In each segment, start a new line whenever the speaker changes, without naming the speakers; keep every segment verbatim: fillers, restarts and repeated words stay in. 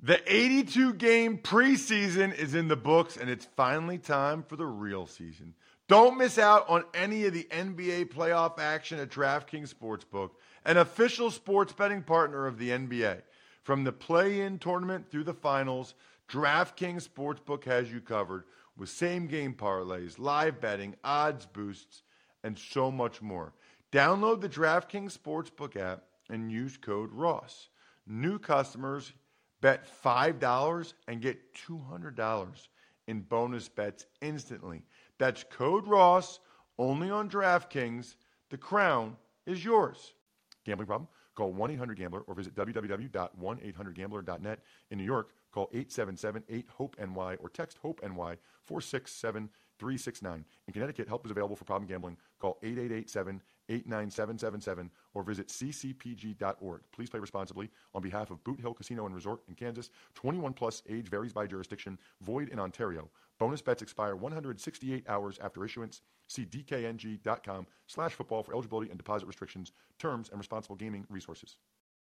The eighty-two game preseason is in the books, and it's finally time for the real season. Don't miss out on any of the N B A playoff action at DraftKings Sportsbook, an official sports betting partner of the N B A. From the play-in tournament through the finals, DraftKings Sportsbook has you covered with same-game parlays, live betting, odds boosts, and so much more. Download the DraftKings Sportsbook app and use code Ross. New customers bet five dollars and get two hundred dollars in bonus bets instantly. That's code Ross, only on DraftKings. The crown is yours. Gambling problem? Call one eight hundred gambler or visit w w w dot one eight hundred gambler dot net. In New York, call eight seven seven eight hope N Y or text HOPE-NY four six seven three six nine. In Connecticut, help is available for problem gambling. Call eight eight eight seven eight nine seven seven seven or visit c c p g dot org. Please play responsibly. On behalf of Boot Hill Casino and Resort in Kansas, twenty-one plus, age varies by jurisdiction, void in Ontario. Bonus bets expire one hundred sixty-eight hours after issuance. See d k n g dot com slash football for eligibility and deposit restrictions, terms, and responsible gaming resources.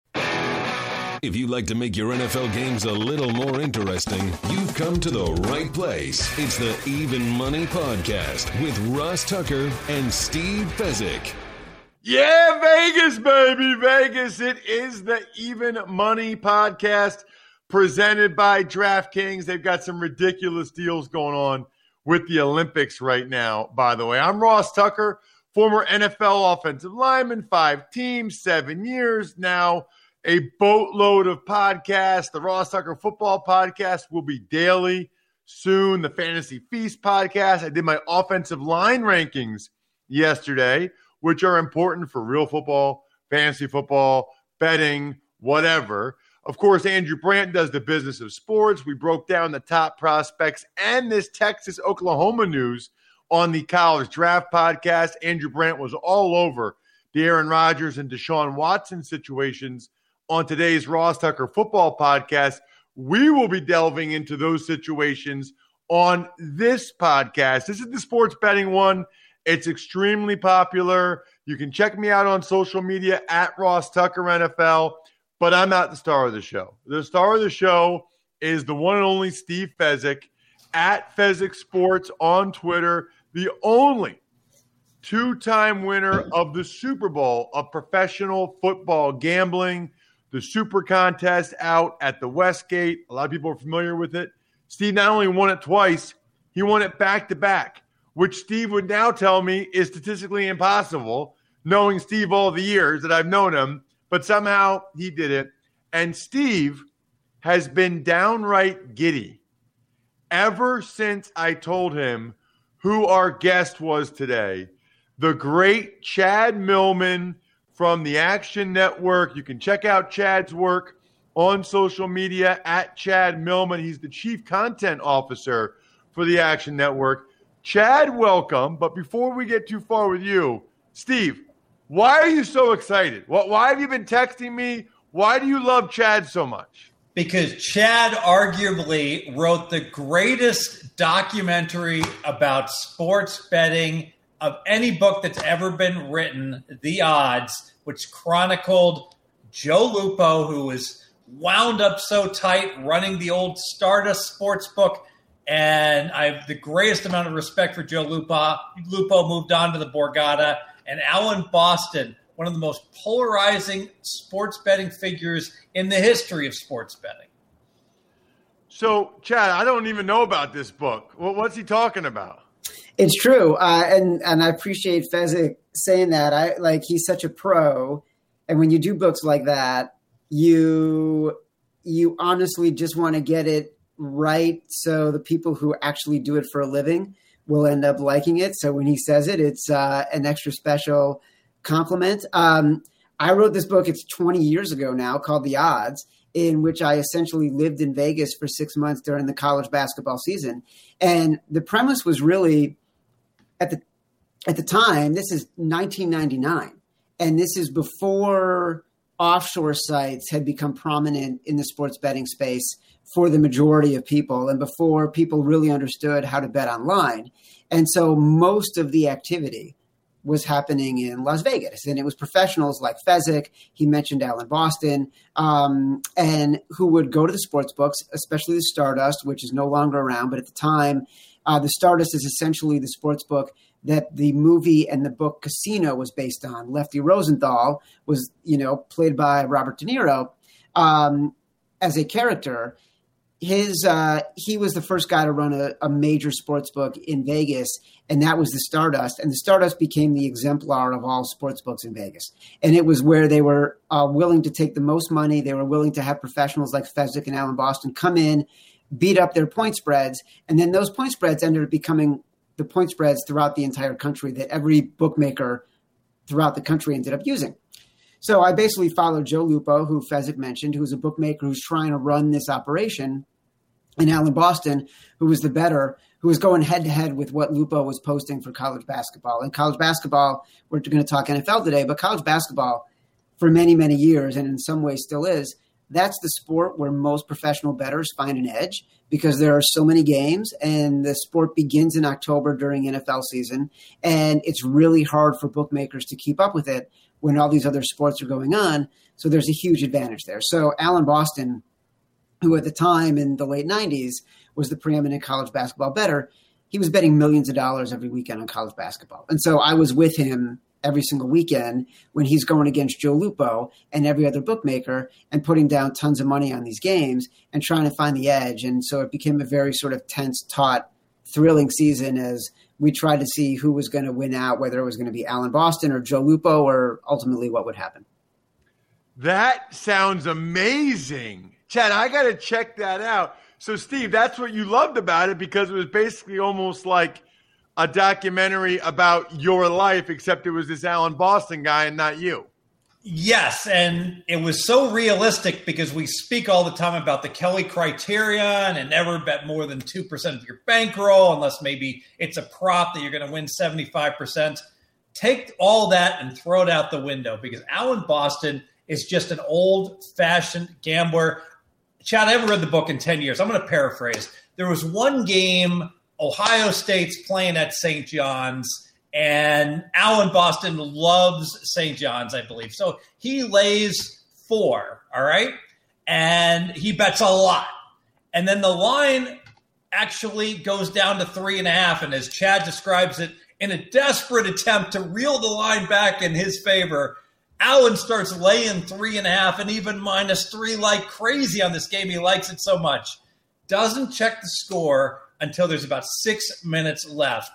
If you'd like to make your N F L games a little more interesting, you've come to the right place. It's the Even Money Podcast with Ross Tucker and Steve Fezzik.
Yeah, Vegas, baby, Vegas. It is the Even Money Podcast presented by DraftKings. They've got some ridiculous deals going on with the Olympics right now, by the way. I'm Ross Tucker, former N F L offensive lineman, five teams, seven years now. A boatload of podcasts. The Ross Tucker Football Podcast will be daily soon. The Fantasy Feast Podcast. I did my offensive line rankings yesterday, which are important for real football, fantasy football, betting, whatever. Of course, Andrew Brandt does the business of sports. We broke down the top prospects and this Texas-Oklahoma news on the College Draft Podcast. Andrew Brandt was all over the Aaron Rodgers and Deshaun Watson situations on today's Ross Tucker Football Podcast. We will be delving into those situations on this podcast. This is the sports betting one. It's extremely popular. You can check me out on social media at Ross Tucker N F L, but I'm not the star of the show. The star of the show is the one and only Steve Fezzik at Fezzik Sports on Twitter, the only two-time winner of the Super Bowl of professional football gambling. The Super Contest out at the Westgate. A lot of people are familiar with it. Steve not only won it twice, he won it back-to-back, which Steve would now tell me is statistically impossible, knowing Steve all the years that I've known him, but somehow he did it. And Steve has been downright giddy ever since I told him who our guest was today, the great Chad Millman from the Action Network. You can check out Chad's work on social media at Chad Millman. He's the Chief Content Officer for the Action Network. Chad, welcome. But before we get too far with you, Steve, why are you so excited? Why have you been texting me? Why do you love Chad so much?
Because Chad arguably wrote the greatest documentary about sports betting of any book that's ever been written, The Odds, which chronicled Joe Lupo, who was wound up so tight running the old Stardust Sportsbook. And I have the greatest amount of respect for Joe Lupo. Lupo moved on to the Borgata. And Alan Boston, one of the most polarizing sports betting figures in the history of sports betting.
So, Chad, I don't even know about this book. What's he talking about?
It's true, uh, and and I appreciate Fezzik saying that. I like he's such a pro, and when you do books like that, you you honestly just want to get it right, so the people who actually do it for a living will end up liking it. So when he says it, it's uh, an extra special compliment. Um, I wrote this book. It's twenty years ago now, called The Odds, in which I essentially lived in Vegas for six months during the college basketball season, and the premise was really. At the at the time, this is nineteen ninety-nine, and this is before offshore sites had become prominent in the sports betting space for the majority of people, and before people really understood how to bet online. And so most of the activity was happening in Las Vegas. And it was professionals like Fezzik, he mentioned Alan Boston, um, and who would go to the sports books, especially the Stardust, which is no longer around. But at the time, uh, the Stardust is essentially the sports book that the movie and the book Casino was based on. Lefty Rosenthal was, you know, played by Robert De Niro um, as a character. His uh, he was the first guy to run a, a major sports book in Vegas, and that was the Stardust. And the Stardust became the exemplar of all sports books in Vegas. And it was where they were uh, willing to take the most money. They were willing to have professionals like Fezzik and Alan Boston come in, beat up their point spreads, and then those point spreads ended up becoming the point spreads throughout the entire country that every bookmaker throughout the country ended up using. So I basically followed Joe Lupo, who Fezzik mentioned, who's a bookmaker who's trying to run this operation, and Alan Boston, who was the better, who was going head-to-head with what Lupo was posting for college basketball. And college basketball, we're going to talk N F L today, but college basketball for many, many years, and in some ways still is, that's the sport where most professional bettors find an edge because there are so many games, and the sport begins in October during N F L season, and it's really hard for bookmakers to keep up with it when all these other sports are going on. So there's a huge advantage there. So Alan Boston, who at the time in the late nineties was the preeminent college basketball bettor, he was betting millions of dollars every weekend on college basketball. And so I was with him every single weekend when he's going against Joe Lupo and every other bookmaker and putting down tons of money on these games and trying to find the edge. And so it became a very sort of tense, taut, thrilling season as we tried to see who was going to win out, whether it was going to be Alan Boston or Joe Lupo or ultimately what would happen.
That sounds amazing. Chad, I got to check that out. So, Steve, that's what you loved about it because it was basically almost like a documentary about your life, except it was this Alan Boston guy and not you.
Yes, and it was so realistic because we speak all the time about the Kelly criterion and never bet more than two percent of your bankroll unless maybe it's a prop that you're going to win seventy-five percent. Take all that and throw it out the window because Alan Boston is just an old-fashioned gambler. Chad, I haven't read the book in ten years. I'm going to paraphrase. There was one game, Ohio State's playing at Saint John's, and Alan Boston loves Saint John's, I believe. So he lays four, all right? And he bets a lot. And then the line actually goes down to three and a half. And as Chad describes it, in a desperate attempt to reel the line back in his favor, Alan starts laying three and a half and even minus three like crazy on this game. He likes it so much. Doesn't check the score until there's about six minutes left.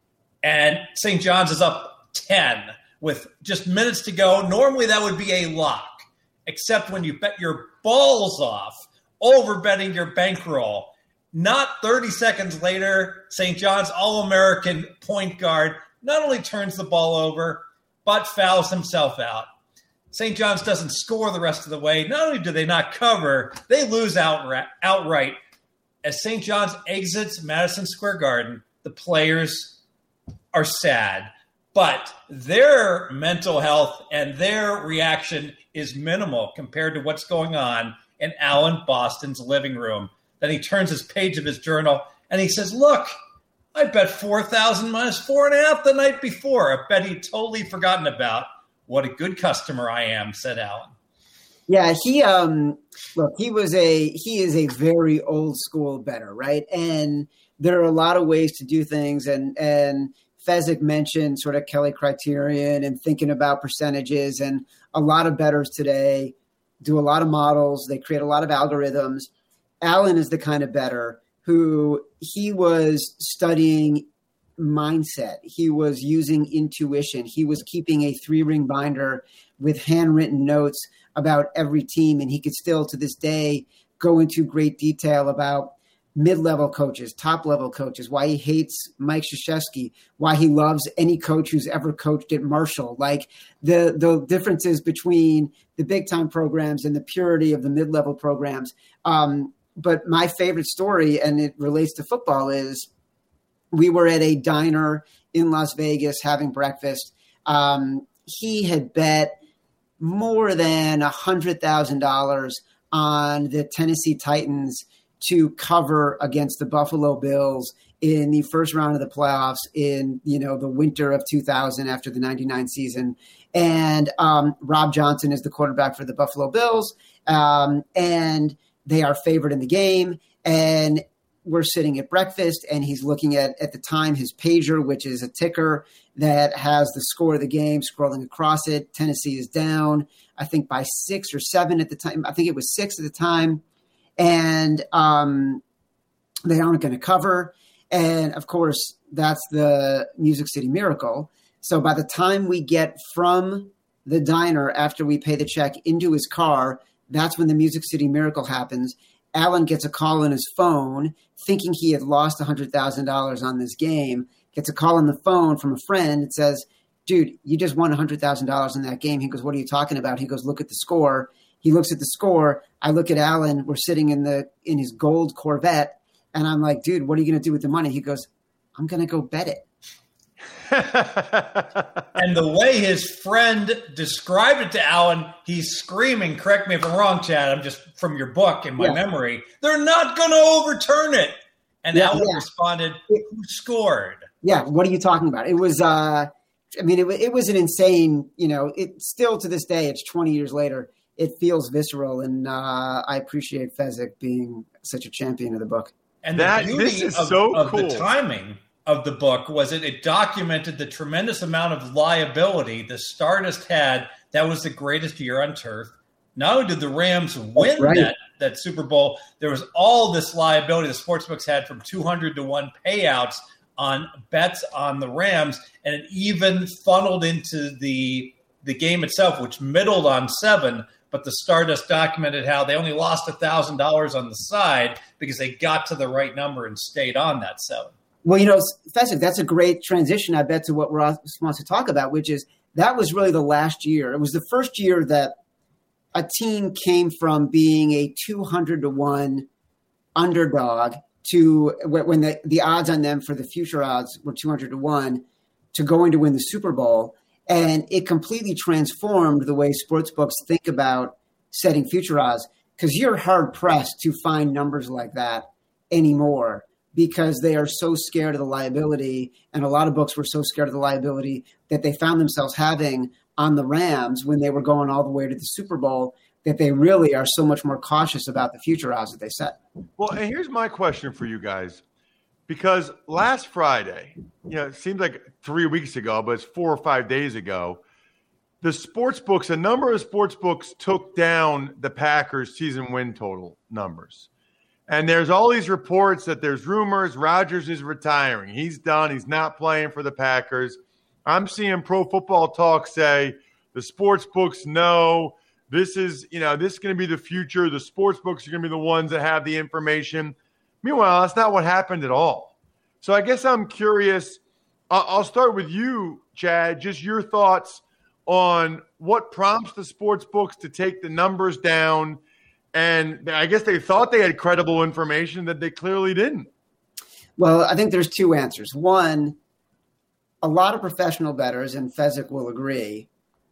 And Saint John's is up ten with just minutes to go. Normally that would be a lock, except when you bet your balls off, over betting your bankroll. Not thirty seconds later, Saint John's All-American point guard not only turns the ball over, but fouls himself out. Saint John's doesn't score the rest of the way. Not only do they not cover, they lose outright. outright. As Saint John's exits Madison Square Garden, the players are sad, but their mental health and their reaction is minimal compared to what's going on in Alan Boston's living room. Then he turns his page of his journal and he says, look, I bet four thousand minus four and a half the night before. I bet he'd totally forgotten about. What a good customer I am, said Alan.
Yeah, he um look, he was a he is a very old school bettor, right? And there are a lot of ways to do things, and and Fezzik mentioned sort of Kelly criterion and thinking about percentages, and a lot of bettors today do a lot of models. They create a lot of algorithms. Alan is the kind of bettor who he was studying mindset. He was using intuition. He was keeping a three-ring binder with handwritten notes about every team, and he could still, to this day, go into great detail about mid-level coaches, top-level coaches, why he hates Mike Krzyzewski, why he loves any coach who's ever coached at Marshall, like the, the differences between the big-time programs and the purity of the mid-level programs. Um, but my favorite story, and it relates to football, is we were at a diner in Las Vegas having breakfast. Um, he had bet more than one hundred thousand dollars on the Tennessee Titans to cover against the Buffalo Bills in the first round of the playoffs in, you know, the winter of two thousand after the ninety-nine season. And um, Rob Johnson is the quarterback for the Buffalo Bills. Um, and they are favored in the game. And we're sitting at breakfast, and he's looking at, at the time, his pager, which is a ticker that has the score of the game scrolling across it. Tennessee is down, I think, by six or seven at the time. I think it was six at the time. And um, they aren't going to cover. And, of course, that's the Music City Miracle. So by the time we get from the diner after we pay the check into his car, that's when the Music City Miracle happens. Alan gets a call on his phone thinking he had lost one hundred thousand dollars on this game, gets a call on the phone from a friend that says, dude, you just won one hundred thousand dollars in that game. He goes, what are you talking about? He goes, look at the score. He looks at the score. I look at Alan. We're sitting in the in his gold Corvette. And I'm like, dude, what are you going to do with the money? He goes, I'm going to go bet it.
And the way his friend described it to Alan, he's screaming, correct me if I'm wrong, Chad, I'm just from your book in my
yeah.
memory, they're not going to overturn it. And
yeah,
Alan
yeah.
responded, who scored?
Yeah, what are you talking about? It was, uh, I mean, it, it was an insane, you know, it still to this day, it's twenty years later, it feels visceral. And uh, I appreciate Fezzik being such a champion of the book.
And
that,
the beauty
this is
of,
so
of
cool.
the timing of the book was it, it documented the tremendous amount of liability the Stardust had. That was the greatest year on turf. Not only did the Rams win
right.
that, that Super Bowl, there was all this liability the sportsbooks had from two hundred to one payouts on bets on the Rams, and it even funneled into the the game itself, which middled on seven. But the Stardust documented how they only lost one thousand dollars on the side because they got to the right number and stayed on that seven.
Well, you know, Fezzik, that's a great transition, I bet, to what Ross wants to talk about, which is that was really the last year. It was the first year that a team came from being a two hundred to one underdog to when the, the odds on them for the future odds were two hundred to one to going to win the Super Bowl. And it completely transformed the way sportsbooks think about setting future odds, because you're hard pressed to find numbers like that anymore because they are so scared of the liability. And a lot of books were so scared of the liability that they found themselves having on the Rams when they were going all the way to the Super Bowl that they really are so much more cautious about the future odds that they set.
Well, and here's my question for you guys. Because last Friday, you know, it seems like three weeks ago, but it's four or five days ago, the sports books, a number of sports books took down the Packers season win total numbers. And there's all these reports that there's rumors Rodgers is retiring. He's done. He's not playing for the Packers. I'm seeing Pro Football Talk say the sports books know this is, you know, this is going to be the future. The sports books are going to be the ones that have the information. Meanwhile, that's not what happened at all. So I guess I'm curious. I'll start with you, Chad, just your thoughts on what prompts the sports books to take the numbers down. And I guess they thought they had credible information that they clearly didn't.
Well, I think there's two answers. One, a lot of professional bettors, and Fezzik will agree,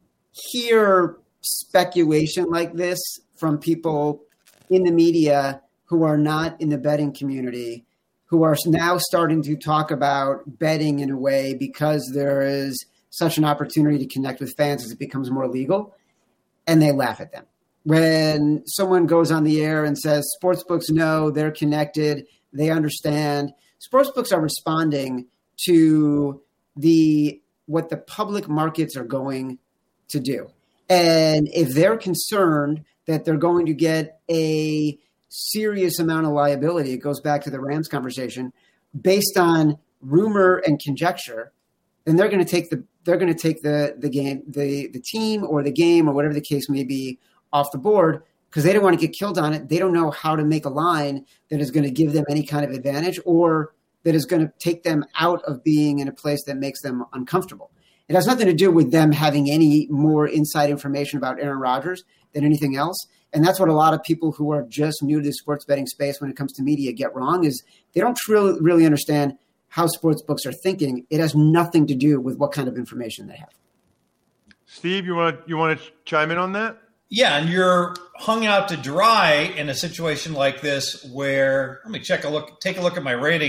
hear speculation like this from people in the media who are not in the betting community, who are now starting to talk about betting in a way because there is such an opportunity to connect with fans as it becomes more legal, and they laugh at them. When someone goes on the air and says, sportsbooks know, they're connected, they understand, sportsbooks are responding to the what the public markets are going to do. And if they're concerned that they're going to get a serious amount of liability, it goes back to the Rams conversation, based on rumor and conjecture, then they're going to take the they're going to take the the game the the team or the game or whatever the case may be off the board because they don't want to get killed on it. They don't know how to make a line that is going to give them any kind of advantage or that is going to take them out of being in a place that makes them uncomfortable. It has nothing to do with them having any more inside information about Aaron Rodgers than anything else. And that's what a lot of people who are just new to the sports betting space when it comes to media get wrong is they don't really, really understand how sports books are thinking. It has nothing to do with what kind of information they have.
Steve, you want to, you want to chime in on that?
Yeah, and you're hung out to dry in a situation like this where, let me check a look, take a look at my ratings.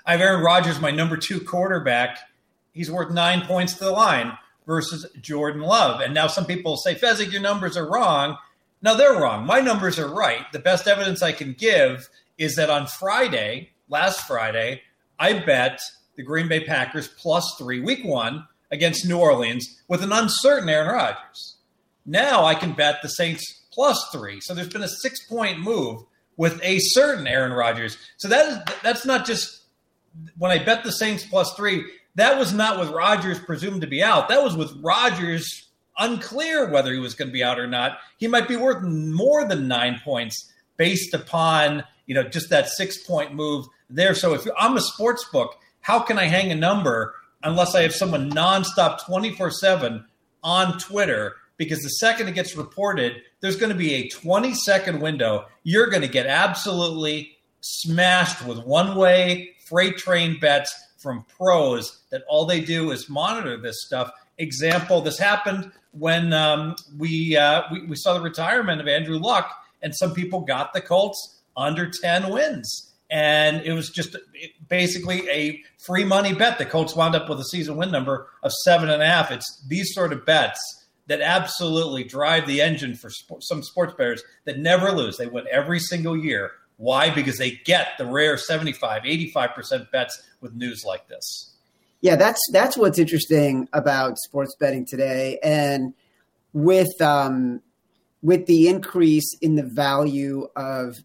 I have Aaron Rodgers, my number two quarterback. He's worth nine points to the line versus Jordan Love. And now some people say, Fezzik, your numbers are wrong. No, they're wrong. My numbers are right. The best evidence I can give is that on Friday, last Friday, I bet the Green Bay Packers plus three, week one, against New Orleans with an uncertain Aaron Rodgers. Now I can bet the Saints plus three. So there's been a six-point move with a certain Aaron Rodgers. So that is that's not just when I bet the Saints plus three, that was not with Rodgers presumed to be out. That was with Rodgers unclear whether he was going to be out or not. He might be worth more than nine points based upon, you know, just that six-point move there. So if I'm a sports book, how can I hang a number unless I have someone nonstop twenty-four seven on Twitter? Because the second it gets reported, there's going to be a twenty-second window. You're going to get absolutely smashed with one-way freight train bets from pros that all they do is monitor this stuff. Example, this happened when um, we, uh, we we saw the retirement of Andrew Luck, and some people got the Colts under ten wins. And it was just basically a free money bet. The Colts wound up with a season win number of seven and a half. It's these sort of bets that absolutely drive the engine for sport, some sports bettors that never lose. They win every single year. Why? Because they get the rare seventy-five, eighty-five percent bets with news like this.
Yeah, that's that's what's interesting about sports betting today. And with um, with the increase in the value of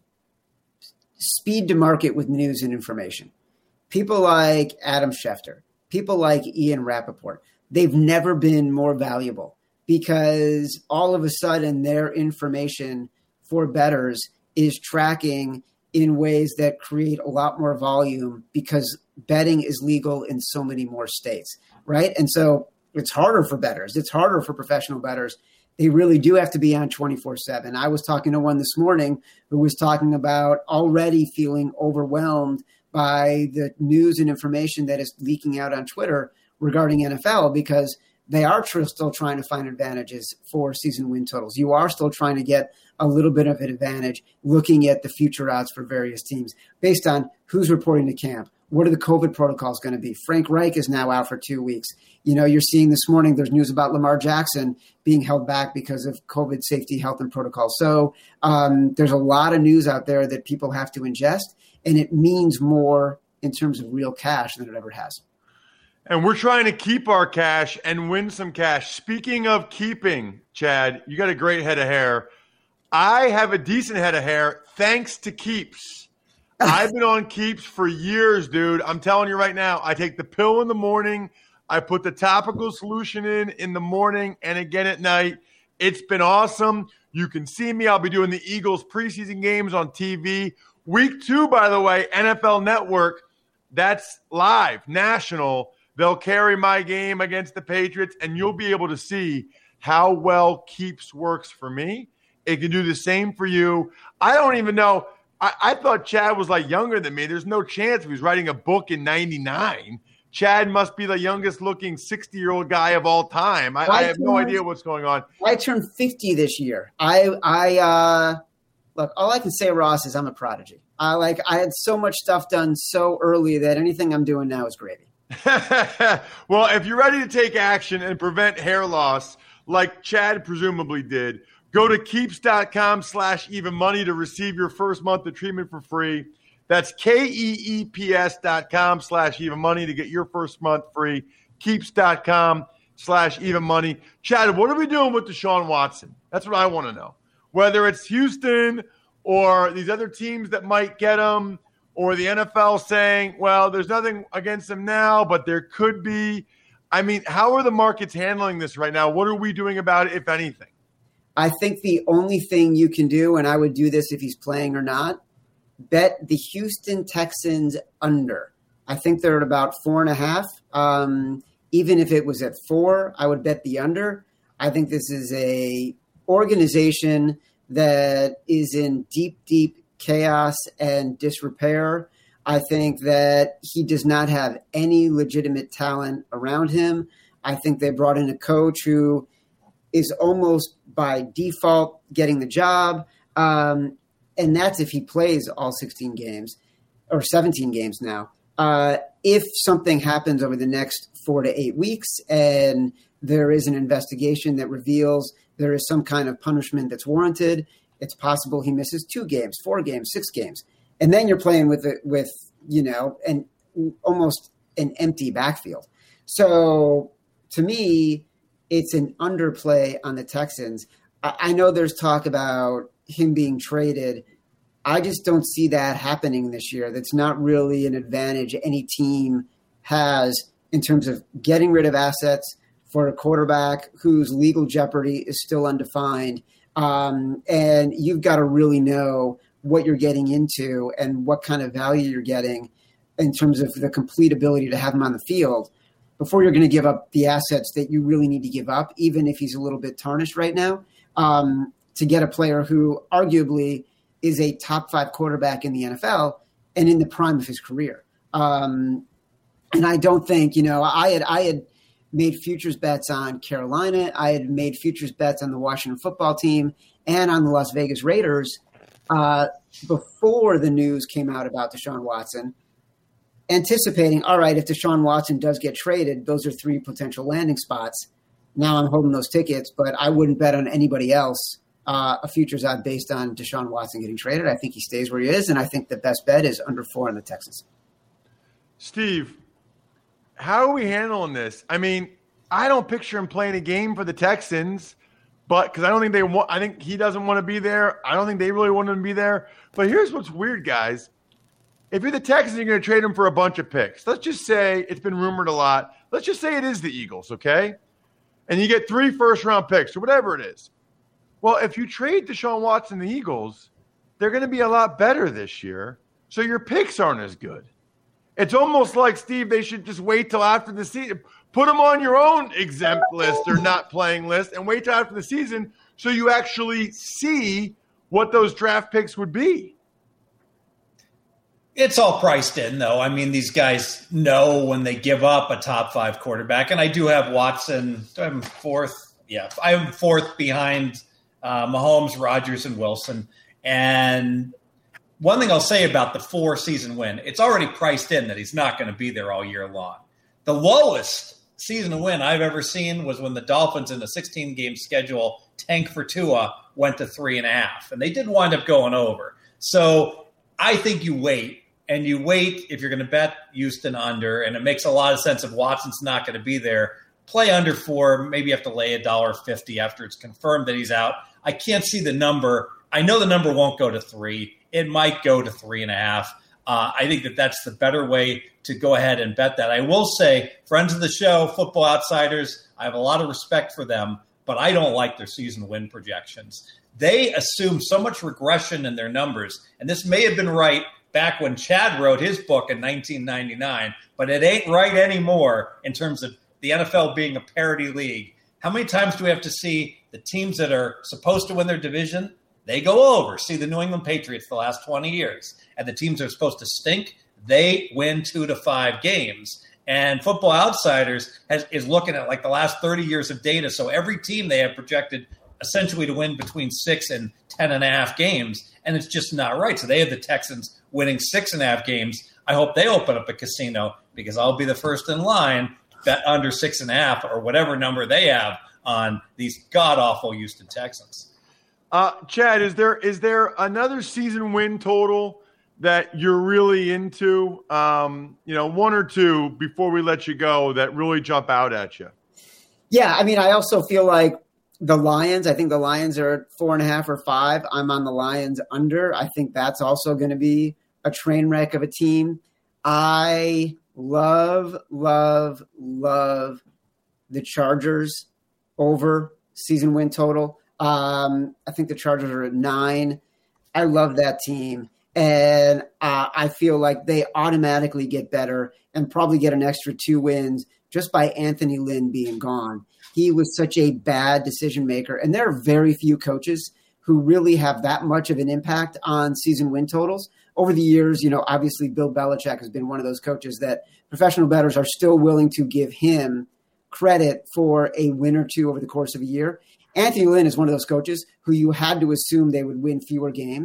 speed to market with news and information, people like Adam Schefter, people like Ian Rappaport, they've never been more valuable because all of a sudden their information for bettors is tracking in ways that create a lot more volume because betting is legal in so many more states, right? And so it's harder for bettors. It's harder for professional bettors. They really do have to be on twenty-four seven. I was talking to one this morning who was talking about already feeling overwhelmed by the news and information that is leaking out on Twitter regarding N F L because they are tr- still trying to find advantages for season win totals. You are still trying to get a little bit of an advantage looking at the future odds for various teams based on who's reporting to camp. What are the COVID protocols going to be? Frank Reich is now out for two weeks. You know, you're seeing this morning, there's news about Lamar Jackson being held back because of COVID safety, health, and protocols. So um, there's a lot of news out there that people have to ingest, and it means more in terms of real cash than it ever has.
And we're trying to keep our cash and win some cash. Speaking of keeping, Chad, you got a great head of hair. I have a decent head of hair thanks to Keeps. I've been on Keeps for years, dude. I'm telling you right now, I take the pill in the morning. I put the topical solution in in the morning and again at night. It's been awesome. You can see me. I'll be doing the Eagles preseason games on T V. Week two, by the way, N F L Network, that's live, national. They'll carry my game against the Patriots, and you'll be able to see how well Keeps works for me. It can do the same for you. I don't even know. I, I thought Chad was like younger than me. There's no chance he was writing a book in ninety-nine. Chad must be the youngest looking sixty-year-old guy of all time. I, I, I have turned, no idea what's going on.
I turned fifty this year. I, I uh, look, all I can say, Ross, is I'm a prodigy. I like, I had so much stuff done so early that anything I'm doing now is gravy.
Well, if you're ready to take action and prevent hair loss like Chad presumably did, go to keeps.com slash even money to receive your first month of treatment for free. That's K-E-E-P-S dot com slash even money to get your first month free. Keeps.com slash even money. Chad, what are we doing with Deshaun Watson? That's what I want to know. Whether it's Houston or these other teams that might get him, or the N F L saying, well, there's nothing against him now, but there could be. I mean, how are the markets handling this right now? What are we doing about it, if anything?
I think the only thing you can do, and I would do this if he's playing or not, bet the Houston Texans under. I think they're at about four and a half. Um, even if it was at four, I would bet the under. I think this is a organization that is in deep, deep chaos and disrepair. I think that he does not have any legitimate talent around him. I think they brought in a coach who is almost by default getting the job. Um, and that's if he plays all sixteen games or seventeen games now. Uh, if something happens over the next four to eight weeks and there is an investigation that reveals there is some kind of punishment that's warranted, it's possible he misses two games, four games, six games. And then you're playing with, it, with you know, an almost an empty backfield. So to me, it's an underplay on the Texans. I, I know there's talk about him being traded. I just don't see that happening this year. That's not really an advantage any team has in terms of getting rid of assets for a quarterback whose legal jeopardy is still undefined. Um, and you've got to really know what you're getting into and what kind of value you're getting in terms of the complete ability to have him on the field before you're going to give up the assets that you really need to give up, even if he's a little bit tarnished right now, um, to get a player who arguably is a top five quarterback in the N F L and in the prime of his career. Um, and I don't think, you know, I had, I had made futures bets on Carolina. I had made futures bets on the Washington football team and on the Las Vegas Raiders uh, before the news came out about Deshaun Watson, anticipating, all right, if Deshaun Watson does get traded, those are three potential landing spots. Now I'm holding those tickets, but I wouldn't bet on anybody else uh, a futures odd based on Deshaun Watson getting traded. I think he stays where he is, and I think the best bet is under four on the Texans.
Steve, how are we handling this? I mean, I don't picture him playing a game for the Texans, but because I don't think they want, I think he doesn't want to be there. I don't think they really want him to be there. But here's what's weird, guys. If you're the Texans, you're going to trade him for a bunch of picks. Let's just say it's been rumored a lot. Let's just say it is the Eagles, okay? And you get three first-round picks or whatever it is. Well, if you trade Deshaun Watson and the Eagles, they're going to be a lot better this year, so your picks aren't as good. It's almost like, Steve, they should just wait till after the season. Put them on your own exempt list or not playing list and wait till after the season so you actually see what those draft picks would be.
It's all priced in, though. I mean, these guys know when they give up a top five quarterback. And I do have Watson. I'm fourth. Yeah, I'm fourth behind uh, Mahomes, Rodgers, and Wilson. And one thing I'll say about the four-season win, it's already priced in that he's not going to be there all year long. The lowest season win I've ever seen was when the Dolphins in the sixteen-game schedule tank for Tua went to three and a half. And they did wind up going over. So I think you wait, and you wait if you're going to bet Houston under, and it makes a lot of sense if Watson's not going to be there. Play under four, maybe you have to lay one dollar fifty after it's confirmed that he's out. I can't see the number. I know the number won't go to three. It might go to three and a half. Uh, I think that that's the better way to go ahead and bet that. I will say, friends of the show, Football Outsiders, I have a lot of respect for them, but I don't like their season win projections. They assume so much regression in their numbers, and this may have been right back when Chad wrote his book in nineteen ninety-nine, but it ain't right anymore in terms of the N F L being a parity league. How many times do we have to see the teams that are supposed to win their division, they go over? See the New England Patriots the last twenty years. And the teams that are supposed to stink, they win two to five games. And Football Outsiders has, is looking at like the last thirty years of data. So every team they have projected essentially to win between six and ten and a half games. And it's just not right. So they have the Texans winning six and a half games. I hope they open up a casino because I'll be the first in line bet under six and a half or whatever number they have on these god-awful Houston Texans.
Uh, Chad, is there is there another season win total that you're really into? Um, you know, one or two before we let you go that really jump out at you?
Yeah, I mean, I also feel like the Lions, I think the Lions are at four and a half or five. I'm on the Lions under. I think that's also going to be a train wreck of a team. I love, love, love the Chargers over season win total. Um, I think the Chargers are at nine. I love that team. And uh, I feel like they automatically get better and probably get an extra two wins just by Anthony Lynn being gone. He was such a bad decision maker. And there are very few coaches who really have that much of an impact on season win totals. Over the years, you know, obviously Bill Belichick has been one of those coaches that professional bettors are still willing to give him credit for a win or two over the course of a year. Anthony Lynn is one of those coaches who you had to assume they would win fewer games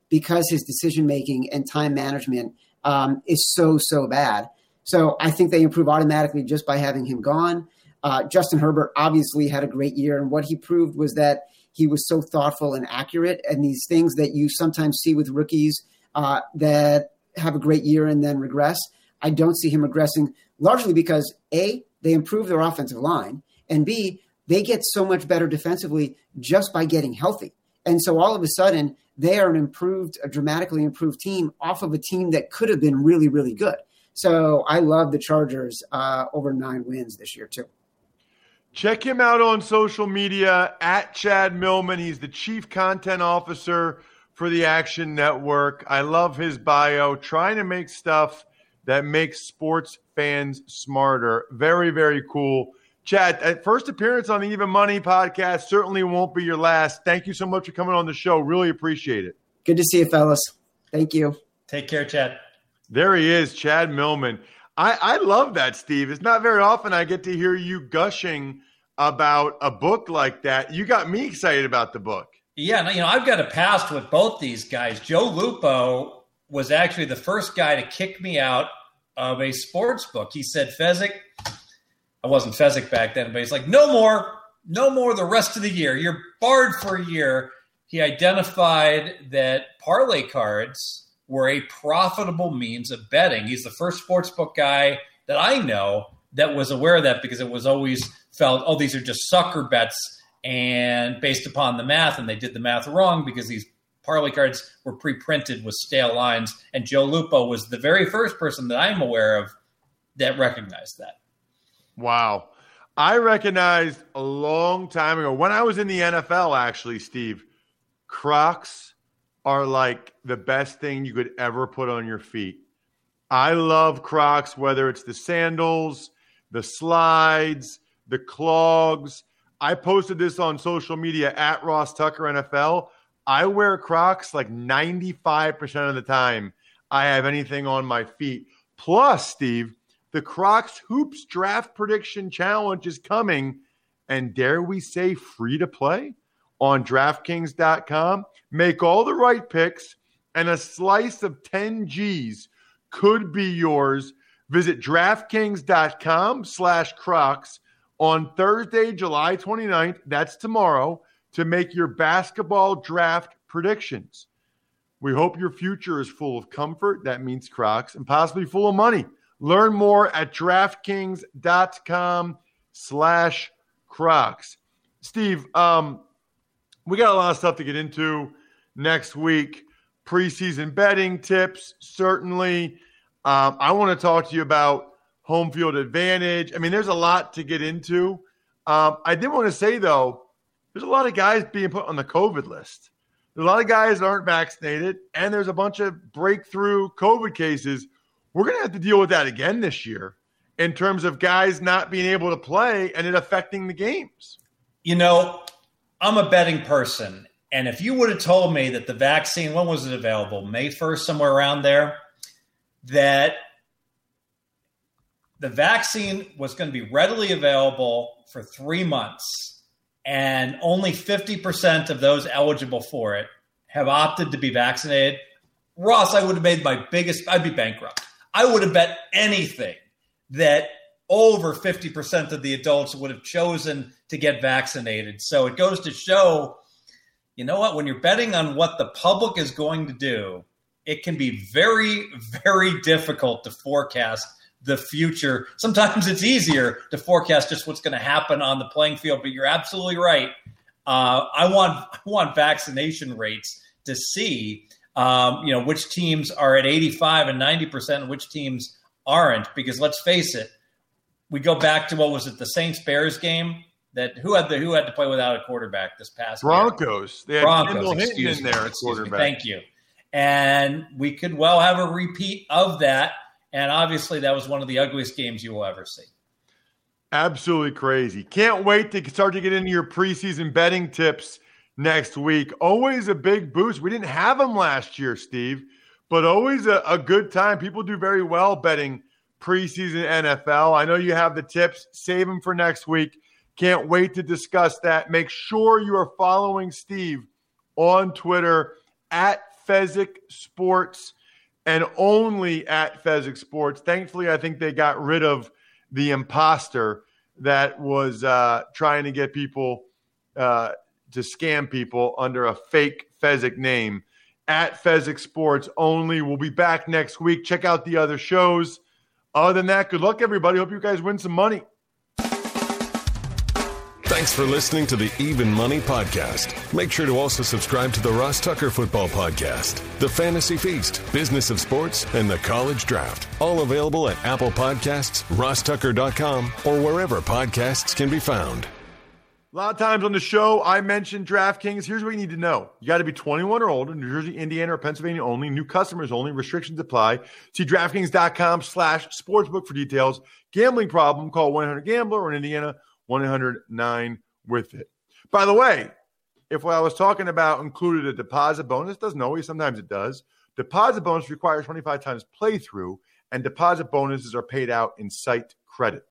because his decision-making and time management um, is so, so bad. So I think they improve automatically just by having him gone. Uh, Justin Herbert obviously had a great year, and what he proved was that he was so thoughtful and accurate, and these things that you sometimes see with rookies uh, that have a great year and then regress, I don't see him regressing, largely because, A, they improve their offensive line, and B, they get so much better defensively just by getting healthy. And so all of a sudden, they are an improved, a dramatically improved team off of a team that could have been really, really good. So I love the Chargers uh, over nine wins this year, too.
Check him out on social media, at Chad Millman. He's the Chief Content Officer for the Action Network. I love his bio, trying to make stuff that makes sports fans smarter. Very, very cool. Chad, at first appearance on the Even Money podcast, certainly won't be your last. Thank you so much for coming on the show. Really appreciate it.
Good to see you, fellas. Thank you.
Take care, Chad.
There he is, Chad Millman. I, I love that, Steve. It's not very often I get to hear you gushing about a book like that. You got me excited about the book.
Yeah, you know, I've got a past with both these guys. Joe Lupo was actually the first guy to kick me out of a sports book. He said, Fezzik, I wasn't Fezzik back then, but he's like, no more, no more the rest of the year. You're barred for a year. He identified that parlay cards were a profitable means of betting. He's the first sportsbook guy that I know that was aware of that, because it was always felt, oh, these are just sucker bets and based upon the math, and they did the math wrong because these parlay cards were pre-printed with stale lines. And Joe Lupo was the very first person that I'm aware of that recognized that.
Wow. I recognized a long time ago when I was in the N F L, actually, Steve, Crocs are like the best thing you could ever put on your feet. I love Crocs, whether it's the sandals, the slides, the clogs. I posted this on social media at Ross Tucker N F L. I wear Crocs like ninety-five percent of the time I have anything on my feet. Plus, Steve, the Crocs Hoops Draft Prediction Challenge is coming, and dare we say free to play on DraftKings dot com. Make all the right picks, and a slice of ten G's could be yours. Visit DraftKings dot com slash Crocs on Thursday, July twenty-ninth, that's tomorrow, to make your basketball draft predictions. We hope your future is full of comfort, that means Crocs, and possibly full of money. Learn more at DraftKings dot com slash Crocs. Steve, um, we got a lot of stuff to get into next week. Preseason betting tips, certainly. Um, I want to talk to you about home field advantage. I mean, there's a lot to get into. Um, I did want to say, though, there's a lot of guys being put on the COVID list. There's a lot of guys that aren't vaccinated, and there's a bunch of breakthrough COVID cases. We're going to have to deal with that again this year in terms of guys not being able to play and it affecting the games.
You know, I'm a betting person, and if you would have told me that the vaccine, when was it available? May first, somewhere around there, that the vaccine was going to be readily available for three months, and only fifty percent of those eligible for it have opted to be vaccinated. Ross, I would have made my biggest, I'd be bankrupt. I would have bet anything that over fifty percent of the adults would have chosen to get vaccinated. So it goes to show, you know what, when you're betting on what the public is going to do, it can be very, very difficult to forecast the future. Sometimes it's easier to forecast just what's going to happen on the playing field, but you're absolutely right. Uh, I want I want vaccination rates to see, um, you know, which teams are at eighty-five and ninety percent and which teams aren't, because let's face it, we go back to, what was it, the Saints-Bears game? That who had the who had to play without a quarterback this past
Broncos.
year?
They had
Broncos.
Kendall Hinton
Excuse
in
me.
there at
Excuse
quarterback.
Me. Thank you. And we could well have a repeat of that. And obviously, that was one of the ugliest games you will ever see.
Absolutely crazy. Can't wait to start to get into your preseason betting tips next week. Always a big boost. We didn't have them last year, Steve, but always a, a good time. People do very well betting preseason N F L. I know you have the tips. Save them for next week. Can't wait to discuss that. Make sure you are following Steve on Twitter at Fezzik Sports and only at Fezzik Sports. Thankfully, I think they got rid of the imposter that was uh, trying to get people uh, to scam people under a fake Fezzik name. At Fezzik Sports only. We'll be back next week. Check out the other shows. Other than that, good luck, everybody. Hope you guys win some money.
Thanks for listening to the Even Money Podcast. Make sure to also subscribe to the Ross Tucker Football Podcast, The Fantasy Feast, Business of Sports, and The College Draft. All available at Apple Podcasts, ross tucker dot com, or wherever podcasts can be found.
A lot of times on the show, I mentioned DraftKings. Here's what you need to know. You got to be twenty-one or older, New Jersey, Indiana, or Pennsylvania only. New customers only. Restrictions apply. See DraftKings.com slash sportsbook for details. Gambling problem, call one eight hundred gambler, or in Indiana, one eight hundred nine with it. By the way, if what I was talking about included a deposit bonus, doesn't always, sometimes it does. Deposit bonus requires twenty-five times playthrough, and deposit bonuses are paid out in site credit.